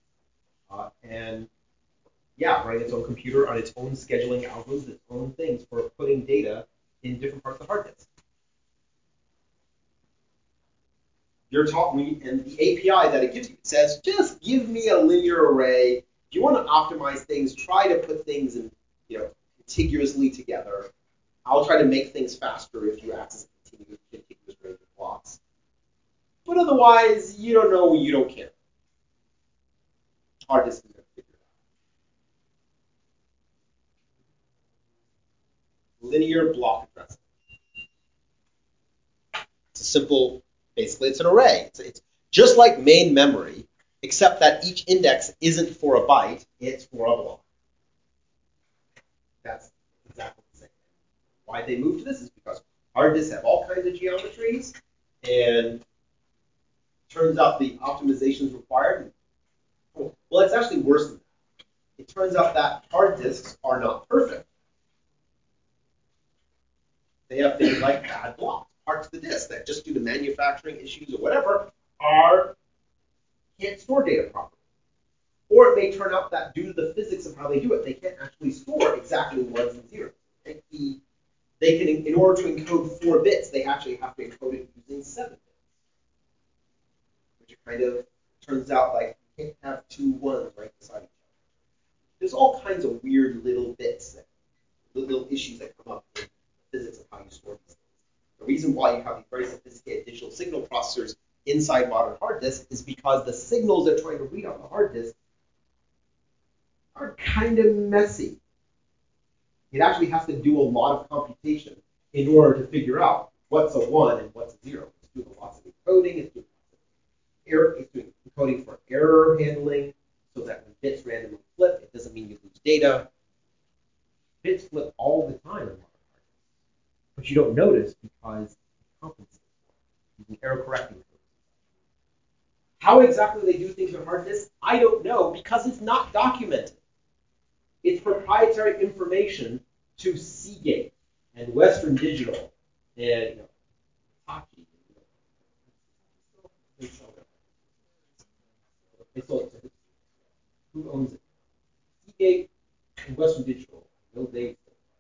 Running its own computer on its own scheduling algorithms, its own things for putting data in different parts of the hard disk. You're talking, and the API that it gives you, it says, just give me a linear array. If you want to optimize things, try to put things in, contiguously together. I'll try to make things faster if you access a contiguous range of blocks. But otherwise, you don't know, you don't care. Hard disk is going to figure it out. Linear block addressing. It's a simple, basically it's an array. It's just like main memory, except that each index isn't for a byte, it's for a block. That's exactly the same. Why they moved to this is because hard disks have all kinds of geometries, and turns out the optimizations required. Well, it's actually worse than that. It turns out that hard disks are not perfect. They have things like bad blocks, parts of the disk that just due to manufacturing issues or whatever can't store data properly. Or it may turn out that due to the physics of how they do it, they can't actually store exactly ones and zeros. They can, in order to encode 4 bits, they actually have to encode it using 7 bits. Which kind of turns out like you can't have 2 ones right beside each other. There's all kinds of weird little bits, little issues that come up in the physics of how you store these things. The reason why you have these very sophisticated digital signal processors inside modern hard disks is because the signals they're trying to read on the hard disk are kind of messy. It actually has to do a lot of computation in order to figure out what's a 1 and what's a 0. It's doing lots of encoding, it's doing encoding for error handling, so that when bits randomly flip, it doesn't mean you lose data. Bits flip all the time in modern hard disks, but you don't notice because it compensates using error correcting codes. How exactly they do things on hard disks, I don't know, because it's not documented. It's proprietary information to Seagate and Western Digital and Hitachi. They sold it to who owns it? Seagate and Western Digital. No, they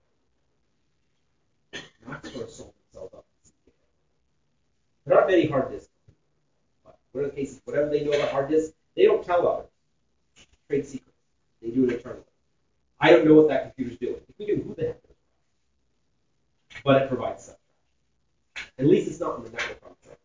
Maxtor sold themselves up to Seagate. There aren't many hard disks. But whatever the case is, whatever they know about hard disks, they don't tell others. Trade secrets. They do it internally. I don't know what that computer's doing. If we do, who the heck knows? But it provides stuff. At least it's not in the network on itself.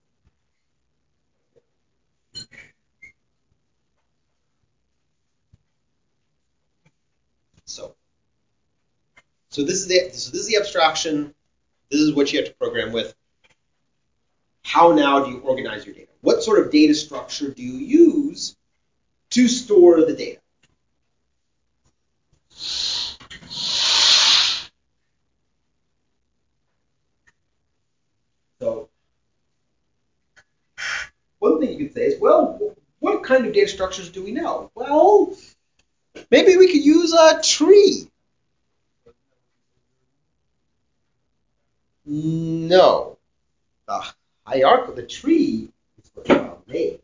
So this is the abstraction. This is what you have to program with. how now do you organize your data? What sort of data structure do you use to store the data? So one thing you could say is, well, what kind of data structures do we know? Well, maybe we could use a tree. No. The hierarchical, the tree is for file names.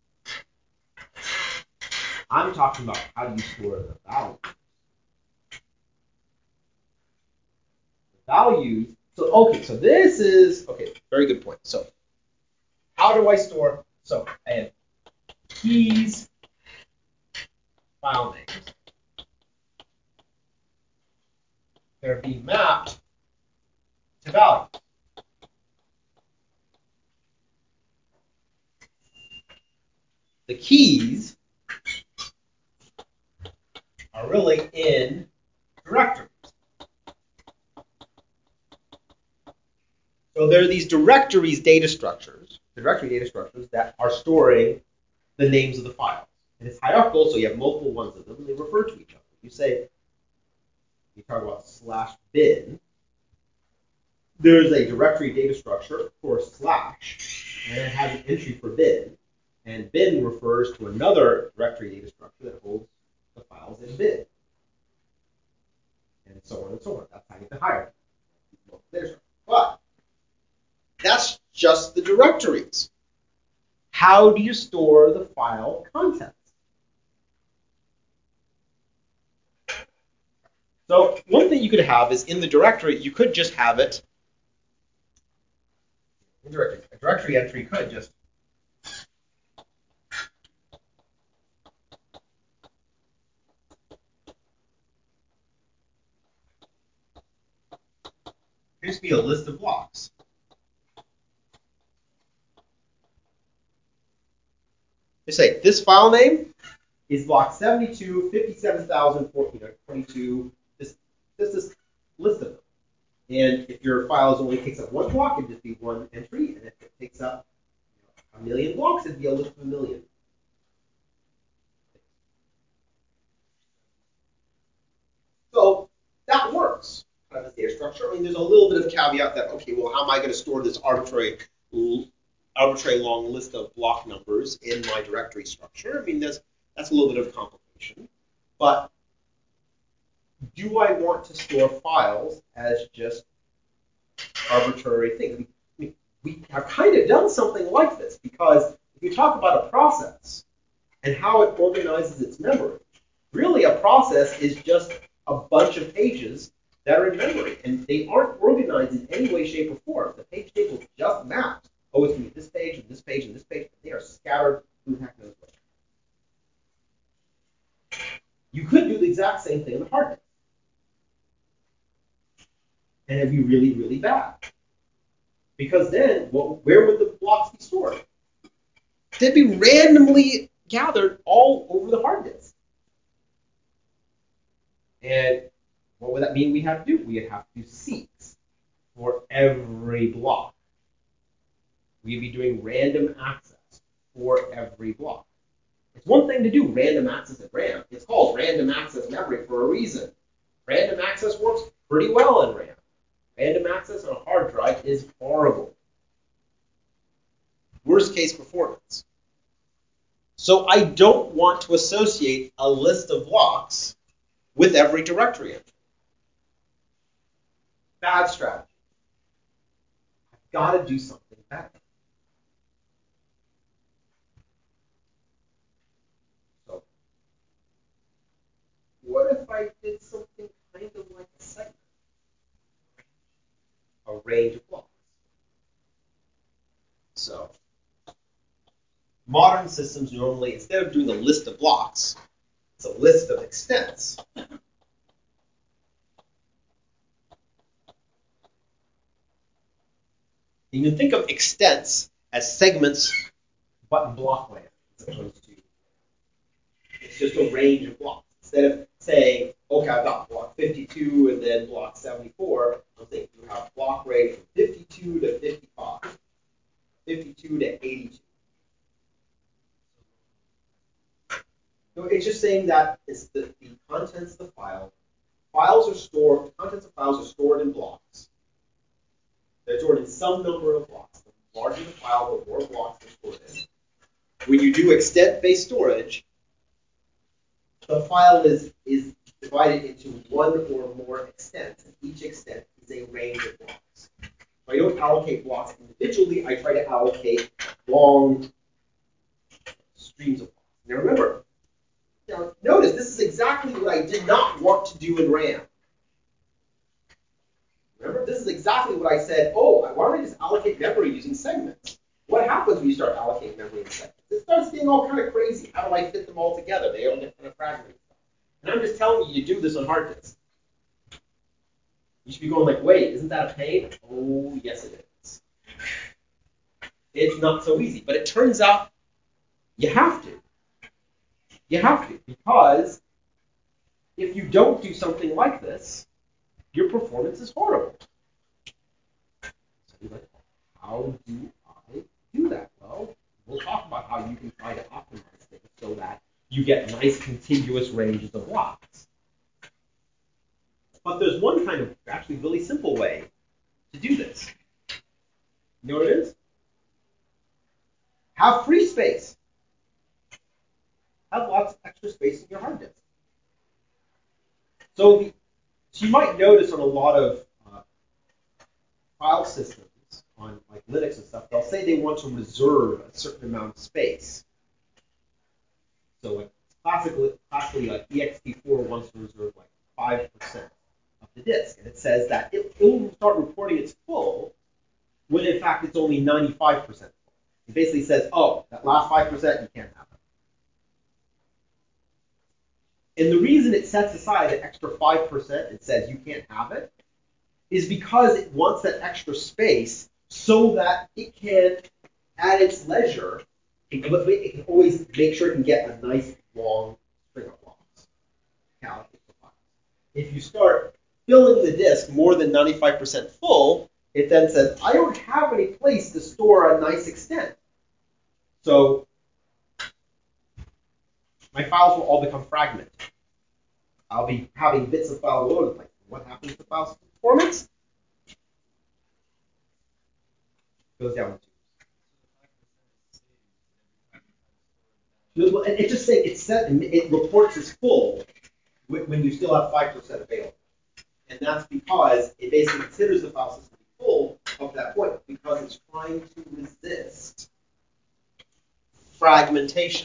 I'm talking about how do you store the values. The values, so this is, very good point. So how do I store, so I have keys, file names. They're being mapped to values. The keys are really in directories. So there are these directories data structures, the directory data structures that are storing the names of the files. And it's hierarchical, so you have multiple ones of them, and they refer to each other. You say, you talk about /bin, there's a directory data structure for slash, and it has an entry for bin, and bin refers to another directory data structure that holds the files in bin. And so on and so on. That's how you get the hierarchy. But that's just the directories. How do you store the file contents? So one thing you could have is in the directory, you could just have it in directory. A directory entry could just be a list of blocks. Just say this file name is block 72, 57,022. This is list of them. And if your file only takes up one block, it'd just be one entry. And if it takes up a million blocks, it'd be a list of a million. So that works. Kind of as data structure. I mean, there's a little bit of caveat that, okay, well, how am I going to store this arbitrary long list of block numbers in my directory structure? I mean, that's a little bit of complication. But do I want to store files as just arbitrary things? We have kind of done something like this, because if you talk about a process and how it organizes its memory, really a process is just a bunch of pages that are in memory, and they aren't organized in any way, shape, or form. The page table is just mapped. Oh, it's going to be this page, and this page, and this page. They are scattered who heck knows where. You could do the exact same thing in the hard disk, and it'd be really, really bad. Because then, where would the blocks be stored? They'd be randomly gathered all over the hard disk. And what would that mean we have to do? We'd have to do seeks for every block. We'd be doing random access for every block. It's one thing to do random access at RAM. It's called random access memory for a reason. Random access works pretty well in RAM. Random access on a hard drive is horrible. Worst case performance. So I don't want to associate a list of blocks with every directory entry. Bad strategy. I've got to do something better. So what if I did something kind of like a segment? A range of blocks. So modern systems normally, instead of doing a list of blocks, it's a list of extents. You can think of extents as segments, but in block land, as opposed to, it's just a range of blocks. Instead of saying, okay, I've got block 52 and then block 74, I'm saying you have block range from 52 to 55. 52 to 82. No, it's just saying that it's the contents of the file. Contents of files are stored in blocks. They're stored in some number of blocks. The larger the file, the more blocks they're stored in. When you do extent-based storage, the file is divided into one or more extents, and each extent is a range of blocks. I don't allocate blocks individually. I try to allocate long streams of blocks. Now remember, notice this is exactly what I did not want to do in RAM. Remember, this is exactly what I said, why don't I just allocate memory using segments? What happens when you start allocating memory in segments? It starts getting all kind of crazy. How do I fit them all together? They all get kind of fragmented. And I'm just telling you, you do this on hard disks. You should be going like, wait, isn't that a pain? Oh, yes it is. It's not so easy. But it turns out you have to. You have to. Because if you don't do something like this, your performance is horrible. So you're like, how do I do that? Well, we'll talk about how you can try to optimize things so that you get nice contiguous ranges of blocks. But there's one kind of actually really simple way to do this. You know what it is? Have free space. Have lots of extra space in your hard disk. So you might notice on a lot of file systems, on like Linux and stuff, they'll say they want to reserve a certain amount of space. So like classically like ext4 wants to reserve like 5% of the disk. And it says that it will start reporting it's full when in fact it's only 95% full. It basically says, that last 5% you can't have it. And the reason it sets aside an extra 5% and says you can't have it is because it wants that extra space so that it can, at its leisure, it can always make sure it can get a nice long string of blocks. If you start filling the disk more than 95% full, it then says, I don't have any place to store a nice extent. So my files will all become fragmented. I'll be having bits of files all over the place. What happens to file performance? Goes down to 2. It's just saying it reports as full when you still have 5% available. And that's because it basically considers the file system full up to that point because it's trying to resist fragmentation.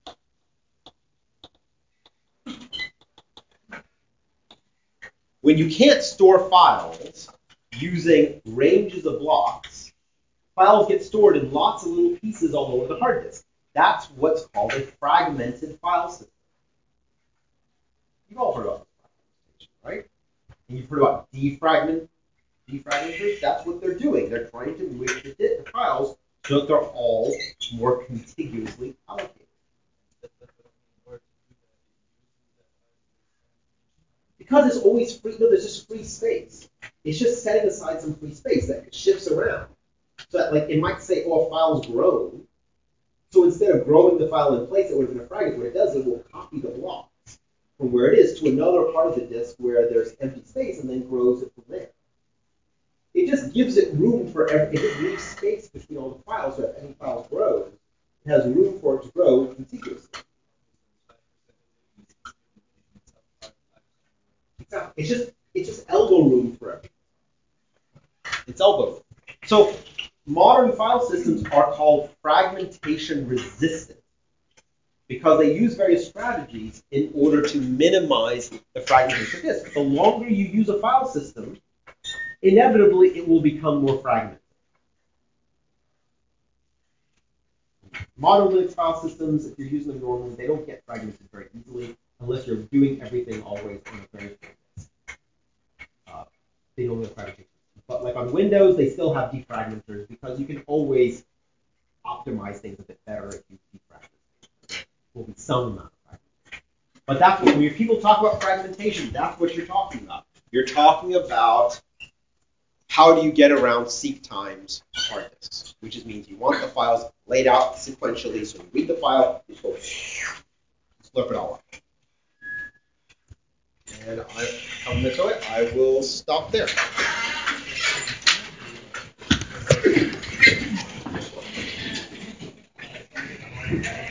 When you can't store files using ranges of blocks, files get stored in lots of little pieces all over the hard disk. That's what's called a fragmented file system. You've all heard about this fragmentation, right? And you've heard about defragmenters. That's what they're doing. They're trying to move the files so that they're all more contiguously allocated. Because it's always free, no, there's just free space. It's just setting aside some free space that shifts around. So that, like, it might say, a file's grown. So instead of growing the file in place, it would have been a fragment. What it does is it will copy the blocks from where it is to another part of the disk where there's empty space and then grows it from there. It just gives it room for it just leaves space between all the files, so if any file grows, it has room for it to grow contiguously. It's just elbow room for everything. It's elbow room. So modern file systems are called fragmentation resistant because they use various strategies in order to minimize the fragmentation of disk. The longer you use a file system, inevitably it will become more fragmented. Modern Linux file systems, if you're using them normally, they don't get fragmented very easily unless you're doing everything always on a very full disk. They don't get fragmentation. But like on Windows, they still have defragmenters because you can always optimize things a bit better if you defragment. There will be some amount of fragmentation. But that's what, when people talk about fragmentation, that's what you're talking about. You're talking about how do you get around seek times hard disks? Which just means you want the files laid out sequentially, so you read the file, you go slurp it all up. And come to it, I will stop there.